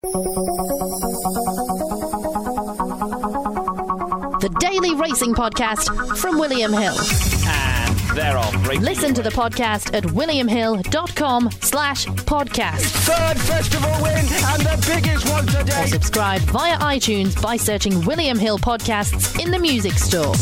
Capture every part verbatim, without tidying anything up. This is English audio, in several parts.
The Daily Racing Podcast from William Hill. And they're off. Great. Listen to the podcast at williamhill.com slash podcast. Third festival win and the biggest one today. Or subscribe via iTunes by searching William Hill Podcasts in the music store.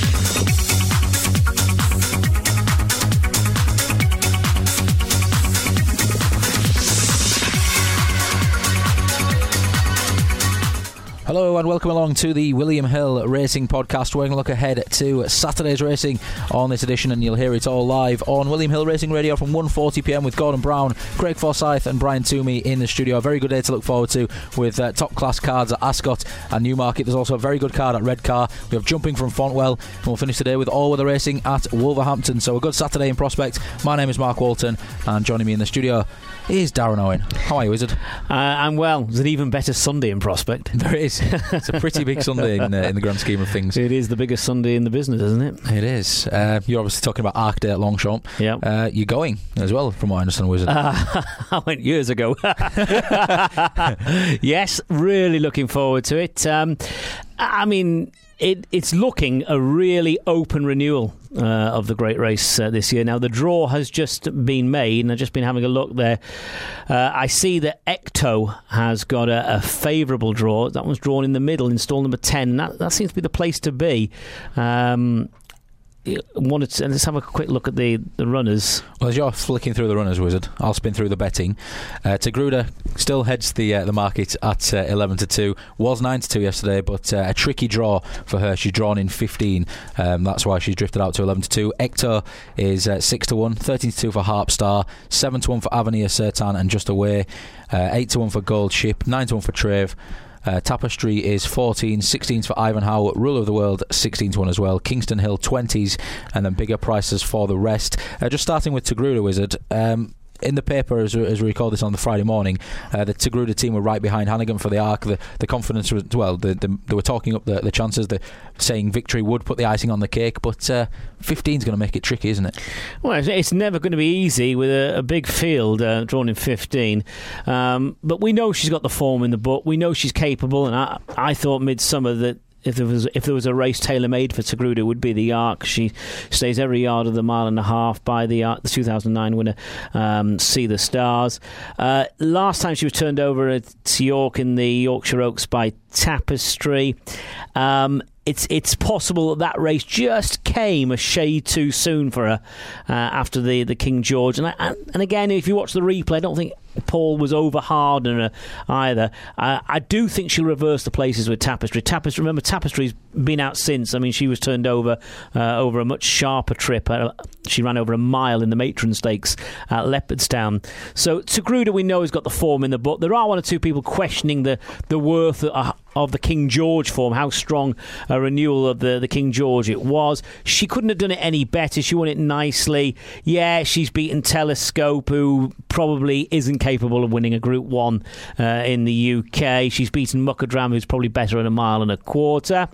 Hello and welcome along to the William Hill Racing Podcast. We're going to look ahead to Saturday's racing on this edition, and you'll hear it all live on William Hill Racing Radio from one forty p m with Gordon Brown, Craig Forsyth and Brian Toomey in the studio. A very good day to look forward to with uh, top class cards at Ascot and Newmarket. There's also a very good card at Redcar. We have jumping from Fontwell, and we'll finish today with all weather racing at Wolverhampton. So a good Saturday in prospect. My name is Mark Walton, and joining me in the studio is Darren Owen. How are you, Wizard? Uh, I'm well. There's an even better Sunday in prospect. There is. It's a pretty big Sunday in, uh, in the grand scheme of things. It is the biggest Sunday in the business, isn't it? It is. Uh, you're obviously talking about Arc Day at Longchamp. Yeah. Uh, you're going as well, from what I understand, Wizard. Uh, I went years ago. Yes, really looking forward to it. Um, I mean, it, it's looking a really open renewal uh, of the Great Race uh, this year. Now, the draw has just been made, and I've just been having a look there. Uh, I see that Ecto has got a, a favourable draw. That one's drawn in the middle in stall number ten. That, that seems to be the place to be. Um, wanted to, let's have a quick look at the, the runners. Well, as you're flicking through the runners, Wizard, I'll spin through the betting. Uh, Tagruda still heads the uh, the market at uh, eleven to two. Was nine to two yesterday, but uh, a tricky draw for her. She's drawn in fifteen. Um, that's why she's drifted out to eleven to two. Ector is uh, six to one. thirteen to two for Harp Star. seven to one for Avenir Sertan and Just Away. Uh, eight to one for Gold Ship. nine to one for Trave. Uh, Tapestry is fourteen, sixteen for Ivanhoe, Rule of the World sixteen to one as well, Kingston Hill twenties, and then bigger prices for the rest. Uh, just starting with Tagruda, Wizard. Um, in the paper, as, as we record this on the Friday morning, uh, the Tagruda team were right behind Hannigan for the Arc. The, the confidence was, well, the, the, they were talking up the, the chances, the, saying victory would put the icing on the cake, but uh, fifteen is going to make it tricky, isn't it? Well, it's never going to be easy with a, a big field uh, drawn in fifteen. Um, but we know she's got the form in the book. We know she's capable, and I, I thought Midsummer that If there was if there was a race tailor-made for Tagruda, it would be the Arc. She stays every yard of the mile and a half by the Arc, the two thousand nine winner, um, See the Stars. Uh, last time she was turned over at York in the Yorkshire Oaks by Tapestry. Um, it's it's possible that that race just came a shade too soon for her uh, after the, the King George. And, I, and again, if you watch the replay, I don't think Paul was over hard on her either. Uh, I do think she'll reverse the places with Tapestry. Tapestry, remember, Tapestry's been out since. I mean, she was turned over uh, over a much sharper trip. Uh, she ran over a mile in the Matron Stakes at Leopardstown. So Tagruda, we know, has got the form in the book. There are one or two people questioning the the worth of, of the King George form, how strong a renewal of the, the King George it was. She couldn't have done it any better. She won it nicely. Yeah, she's beaten Telescope, who probably isn't capable of winning a Group one uh, in the U K. She's beaten Muckadram, who's probably better at a mile and a quarter.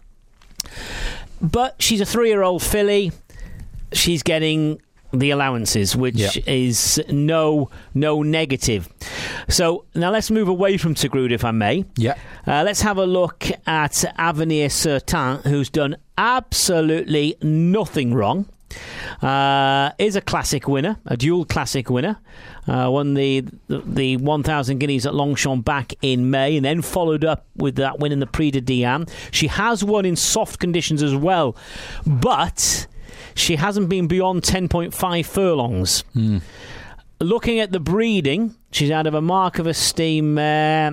But she's a three-year-old filly. She's getting the allowances, which yep. is no no negative. So now let's move away from Tagruda, if I may. Yeah. Uh, let's have a look at Avenir Sertan, who's done absolutely nothing wrong. Uh, is a classic winner, a dual classic winner. Uh, won the the one thousand guineas at Longchamp back in May, and then followed up with that win in the Prix de Diane. She has won in soft conditions as well, but she hasn't been beyond ten point five furlongs. Mm. Looking at the breeding, she's out of a Mark of Esteem. Uh,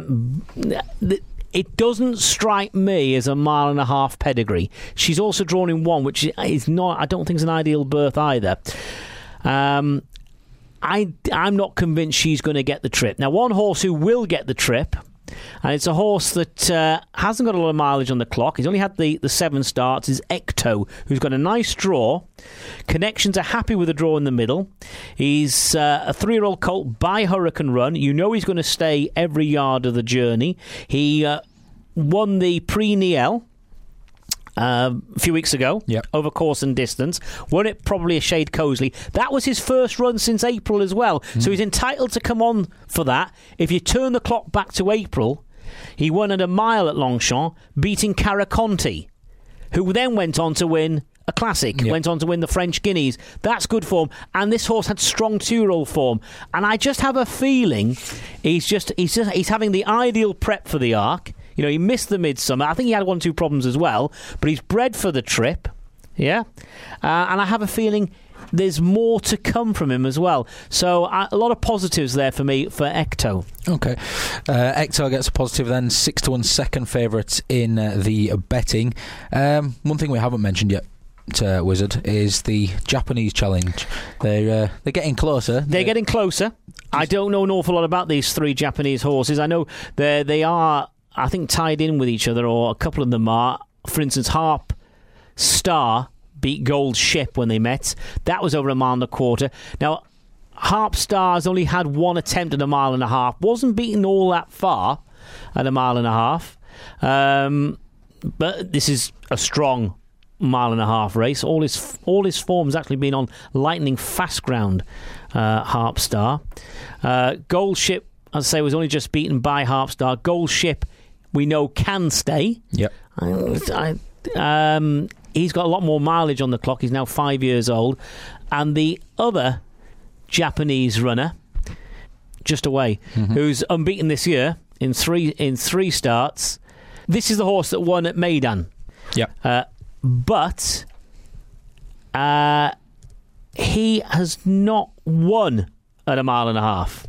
it doesn't strike me as a mile and a half pedigree. She's also drawn in one, which is not, I don't think is an ideal berth either. Um, I, I'm not convinced she's going to get the trip. Now, one horse who will get the trip, and it's a horse that uh, hasn't got a lot of mileage on the clock. He's only had the, the seven starts. Is Ecto, who's got a nice draw. Connections are happy with the draw in the middle. He's uh, a three-year-old colt by Hurricane Run. You know he's going to stay every yard of the journey. He uh, won the Prix Niel Uh, a few weeks ago, yep. over course and distance. Won it probably a shade cosily. That was his first run since April as well. Mm. So he's entitled to come on for that. If you turn the clock back to April, He won at a mile at Longchamp, beating Caraconti, who then went on to win a classic, yep. went on to win the French Guineas. That's good form. And this horse had strong two-year-old form. And I just have a feeling he's just he's just he's having the ideal prep for the Arc. You know, he missed the Midsummer. I think he had one or two problems as well, but he's bred for the trip. Yeah, uh, and I have a feeling there's more to come from him as well. So uh, a lot of positives there for me for Ecto. Okay. Uh, Ecto gets a positive then, six to one second favourite in uh, the betting. Um, one thing we haven't mentioned yet, uh, Wizard, is the Japanese challenge. They're, uh, they're getting closer. They're, they're getting closer. I don't know an awful lot about these three Japanese horses. I know they they are, I think, tied in with each other, or a couple of them are. For instance, Harp Star beat Gold Ship when they met. That was over a mile and a quarter. Now, Harp Star's only had one attempt at a mile and a half. Wasn't beaten all that far at a mile and a half. Um, but this is a strong mile and a half race. All his all his form's actually been on lightning fast ground, uh, Harp Star. Uh, Gold Ship, as I say, was only just beaten by Harp Star. Gold Ship, we know, can stay. Yep. I, I, um... He's got a lot more mileage on the clock. He's now five years old. And the other Japanese runner, just away, mm-hmm. who's unbeaten this year in three in three starts. This is the horse that won at Meydan. Yeah. Uh, but uh, he has not won at a mile and a half.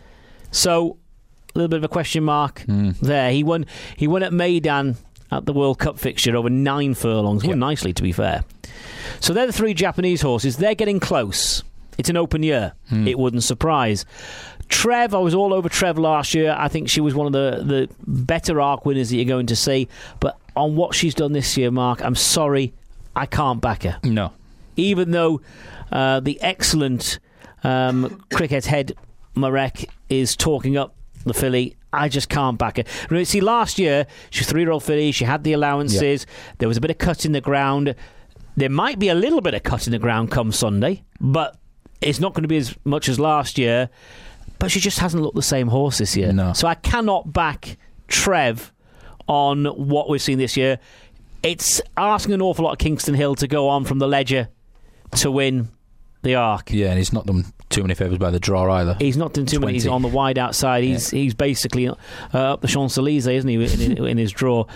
So a little bit of a question mark mm. there. He won. He won at Meydan at the World Cup fixture over nine furlongs. Yep. Won nicely, to be fair. So they're the three Japanese horses. They're getting close. It's an open year. Mm. It wouldn't surprise. Trev, I was all over Trev last year. I think she was one of the, the better Arc winners that you're going to see. But on what she's done this year, Mark, I'm sorry, I can't back her. No. Even though uh, the excellent um, cricket head Marek is talking up the filly, I just can't back her. See, last year, she was a three-year-old filly. She had the allowances. Yep. There was a bit of cut in the ground. There might be a little bit of cut in the ground come Sunday, but it's not going to be as much as last year. But she just hasn't looked the same horse this year. No. So I cannot back Trev on what we've seen this year. It's asking an awful lot of Kingston Hill to go on from the Ledger to win the Arc. Yeah, and he's not done too many favours by the draw either. He's not done too twenty. Many. He's on the wide outside. He's yeah. he's basically uh, up the Champs-Elysees, isn't he, in, in his draw.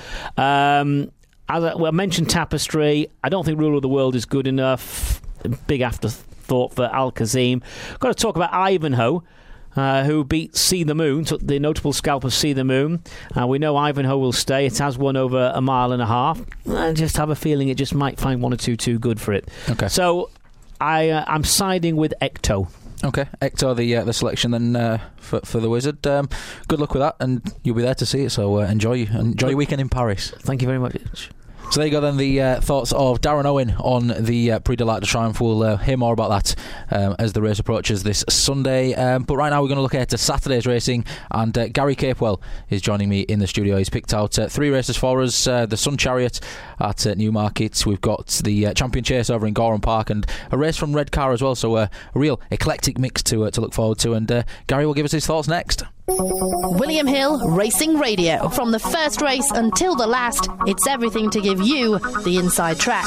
Um, as I, well, I mentioned Tapestry. I don't think Ruler of the World is good enough. Big afterthought for Al Kazim. Got to talk about Ivanhoe, uh, who beat See the Moon, took the notable scalp of See the Moon. Uh, we know Ivanhoe will stay. It has won over a mile and a half. I just have a feeling it just might find one or two too good for it. Okay. So I, uh, I'm siding with Ecto. Okay, Ecto, the uh, the selection then uh, for for the Wizard. Um, good luck with that, and you'll be there to see it. So uh, enjoy enjoy your weekend in Paris. Thank you very much. So there you go then, the uh, thoughts of Darren Owen on the uh, Prix de l'Arc de Triomphe. We'll uh, hear more about that um, as the race approaches this Sunday. Um, but right now we're going to look ahead to Saturday's racing, and uh, Gary Capewell is joining me in the studio. He's picked out uh, three races for us. Uh, the Sun Chariot at uh, Newmarket. We've got the uh, Champion Chase over in Gorham Park, and a race from Redcar as well. So uh, a real eclectic mix to uh, to look forward to. And uh, Gary will give us his thoughts next. William Hill Racing Radio. From the first race until the last, it's everything to give you the inside track.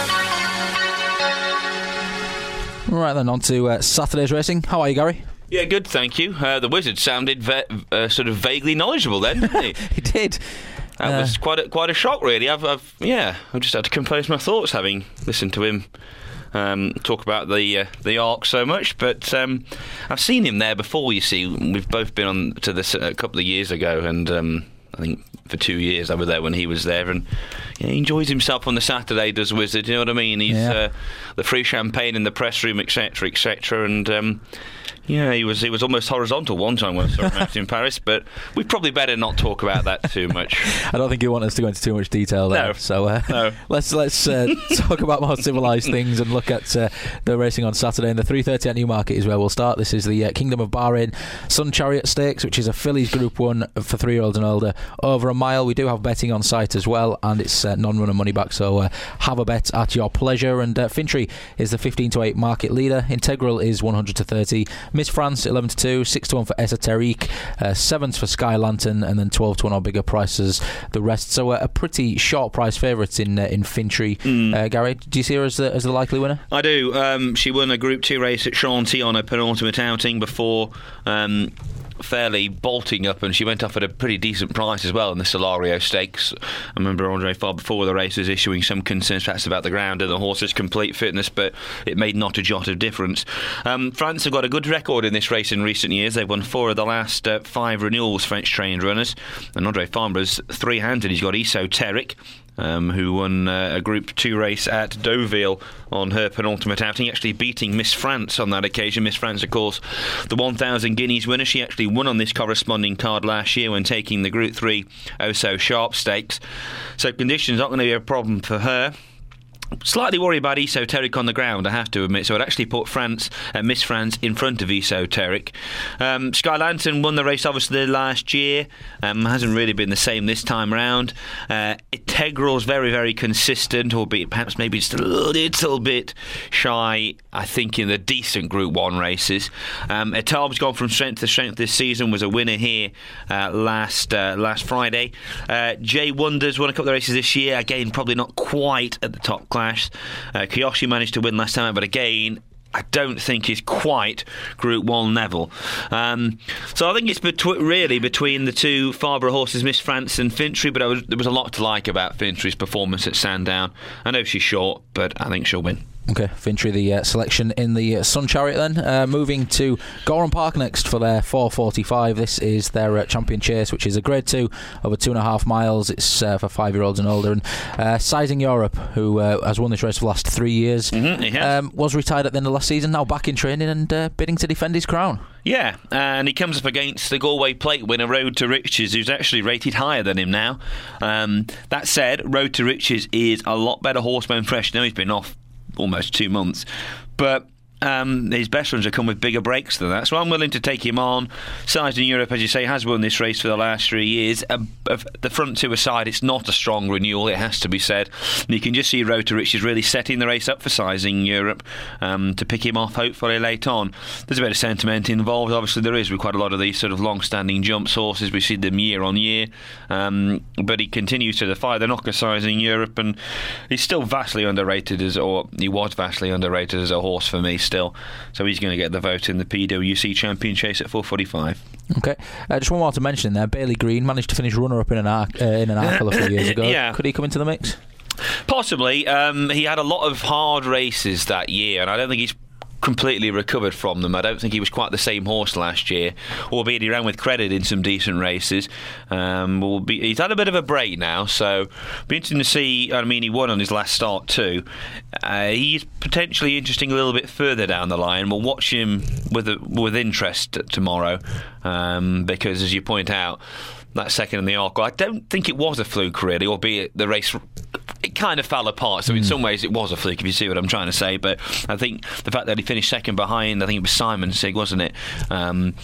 Right then, on to uh, Saturday's racing. How are you, Gary? Yeah, good, thank you. Uh, the Wizard sounded ve- uh, sort of vaguely knowledgeable then, didn't he? He did. That uh, was quite a, quite a shock, really. I've, I've yeah, I've just had to compose my thoughts having listened to him Um, talk about the uh, the Arc so much, but um, I've seen him there before. You see, we've both been on to this a couple of years ago, and um, I think for two years I was there when he was there, and you know, he enjoys himself on the Saturday, does Wizard? You know what I mean? He's yeah. uh, the free champagne in the press room, et cetera, et cetera, and. Um, Yeah, he was he was almost horizontal one time when I saw him out in Paris, but we probably better not talk about that too much. I don't think you want us to go into too much detail there. No. So uh, no. let's let's uh, talk about more civilised things and look at uh, the racing on Saturday. And the three thirty at Newmarket is where we'll start. This is the uh, Kingdom of Bahrain Sun Chariot Stakes, which is a fillies Group one for three-year-olds and older. over a mile. We do have betting on site as well, and it's uh, non-runner money back, so uh, have a bet at your pleasure. And uh, Fintry is the fifteen to eight market leader. Integral is one hundred to thirty. Miss France eleven to two, six to one for Esoterique, uh, sevens for Sky Lantern, and then twelve to one or bigger prices the rest. So uh, a pretty short price favourite in uh, in Fintry. Mm. Uh, Gary, do you see her as the, as the likely winner? I do. Um, she won a Group two race at Chantilly on her penultimate outing before um, fairly bolting up, and she went off at a pretty decent price as well in the Solario Stakes. I remember Andre Fabre before the race was issuing some concerns perhaps about the ground and the horse's complete fitness, but it made not a jot of difference. Um, France have got a good record in this race in recent years. They've won four of the last uh, five renewals, French trained runners, and Andre Fabre's three-handed. He's got Esoteric, Um, who won uh, a Group two race at Deauville on her penultimate outing, actually beating Miss France on that occasion. Miss France, of course, the one thousand guineas winner. She actually won on this corresponding card last year when taking the Group three Oh So Sharp Stakes. So conditions aren't going to be a problem for her. Slightly worried about Esoteric on the ground, I have to admit, so I'd actually put France, uh, Miss France in front of Esoteric. Um, Sky Lantern won the race obviously last year, um, hasn't really been the same this time round. Uh, Integral's very, very consistent, albeit perhaps maybe just a little bit shy, I think, in the decent Group one races. Um, Etab's gone from strength to strength this season, was a winner here uh, last uh, last Friday. Uh, Jay Wonders won a couple of races this year, again, probably not quite at the top class. Uh, Kiyoshi managed to win last time, but again, I don't think he's quite Group one level. Um, so I think it's betw- really between the two Fabre horses, Miss France and Fintry, but I was, there was a lot to like about Fintry's performance at Sandown. I know she's short, but I think she'll win. Okay, Fintry, the uh, selection in the uh, Sun Chariot then. Uh, moving to Gorham Park next for their four forty-five. This is their uh, Champion Chase, which is a Grade two over two and a half miles. It's uh, for five-year-olds and older. And uh, Sizing Europe, who uh, has won this race for the last three years, mm-hmm, um, was retired at the end of last season, now back in training and uh, bidding to defend his crown. Yeah, and he comes up against the Galway Plate winner, Road to Riches, who's actually rated higher than him now. Um, that said, Road to Riches is a lot better horseman fresh. Now he's been off almost two months, but um, his best runs have come with bigger breaks than that, so I'm willing to take him on. Sizing Europe, as you say, has won this race for the last three years. Uh, the front two aside, it's not a strong renewal, it has to be said. And you can just see Road to Riches really setting the race up for Sizing Europe um, to pick him off hopefully late on. There's a bit of sentiment involved, obviously there is, with quite a lot of these sort of long-standing jumps horses. We see them year on year, um, but he continues to defy the knocker, Sizing Europe, and he's still vastly underrated as, or he was vastly underrated as a horse for me still. So he's going to get the vote in the P W C Champion Chase at four forty-five. Okay, uh, just one more to mention there. Bailey Green managed to finish runner-up in an arc, uh, in an Arkle a few years ago. Yeah. Could he come into the mix? Possibly. Um, he had a lot of hard races that year, and I don't think he's completely recovered from them. I don't think he was quite the same horse last year, albeit he ran with credit in some decent races. Um, will be, he's had a bit of a break now, so be interesting to see. I mean, he won on his last start too. Uh, he's potentially interesting a little bit further down the line. We'll watch him with with interest tomorrow, um, because as you point out, that second in the Arkle, I don't think it was a fluke really, albeit the race, it kind of fell apart, so mm. in some ways it was a fluke, if you see what I'm trying to say. But I think the fact that he finished second behind, I think it was Simon Sig, wasn't it? Um,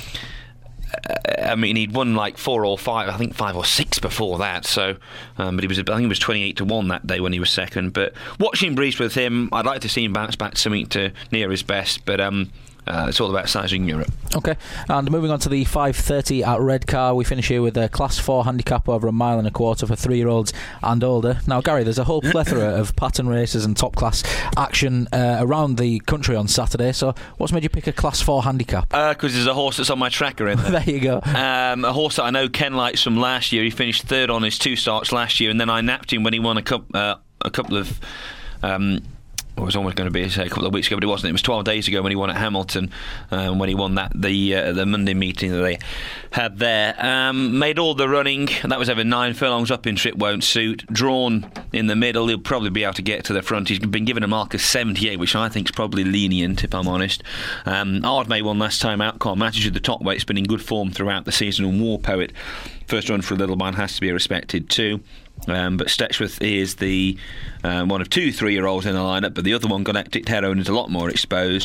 I mean, he'd won like four or five, I think five or six before that. So, um, but he was, I think he was twenty-eight to one that day when he was second. But watching Breeze with him, I'd like to see him bounce back to something to near his best. But um, Uh, it's all about Sizing Europe. Okay, and moving on to the five thirty at Redcar, we finish here with a Class four handicap over a mile and a quarter for three-year-olds and older. Now, Gary, there's a whole plethora of pattern races and top-class action uh, around the country on Saturday, so what's made you pick a Class four handicap? Because uh, there's a horse that's on my tracker in there. There you go. Um, a horse that I know Ken likes from last year. He finished third on his two starts last year, and then I napped him when he won a, cup, uh, a couple of... Um, it was almost going to be say, a couple of weeks ago, but it wasn't. It was twelve days ago when he won at Hamilton, um, when he won that the uh, the Monday meeting that they had there. Um, made all the running, and that was over nine furlongs up in Trip Won't Suit. Drawn in the middle, he'll probably be able to get to the front. He's been given a mark of seventy-eight, which I think is probably lenient, if I'm honest. Um, Ardmay won last time out. Can't match with the top weight. It's been in good form throughout the season. And War Poet, first run for a little man, has to be respected too. Um, but Stetchworth is the um, one of two three-year-olds in the lineup, but the other one, Galactic Heroine, is a lot more exposed.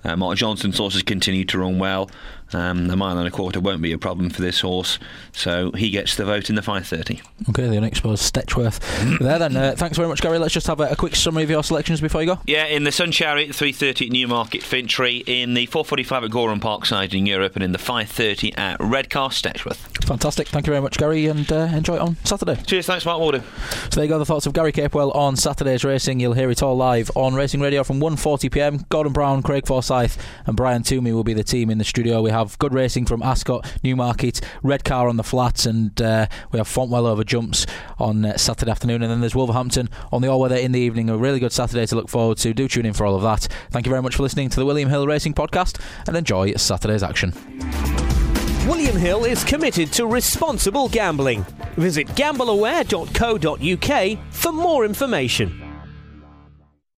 Uh, Mark Johnson's horses continue to run well. Um, the mile and a quarter won't be a problem for this horse, so he gets the vote in the five thirty. Okay, the unexposed Stetchworth there then. Uh, thanks very much, Gary. Let's just have a, a quick summary of your selections before you go. Yeah, in the Sun Chariot, the three thirty at Newmarket Fintry, in the four forty-five at Gorham Parkside in Europe, and in the five thirty at Redcar Stetchworth. Fantastic. Thank you very much, Gary, and uh, enjoy it on Saturday. Cheers, thanks Mark Warden. So there you go, the thoughts of Gary Capewell on Saturday's racing. You'll hear it all live on Racing Radio from one forty p m. Gordon Brown, Craig Forsyth and Brian Toomey will be the team in the studio. We have good racing from Ascot, Newmarket, Redcar on the flats, and uh, we have Fontwell over jumps on uh, Saturday afternoon, and then there's Wolverhampton on the all-weather in the evening. A really good Saturday to look forward to. Do tune in for all of that. Thank you very much for listening to the William Hill Racing Podcast, and enjoy Saturday's action. William Hill is committed to responsible gambling. Visit gambleaware dot co dot uk for more information.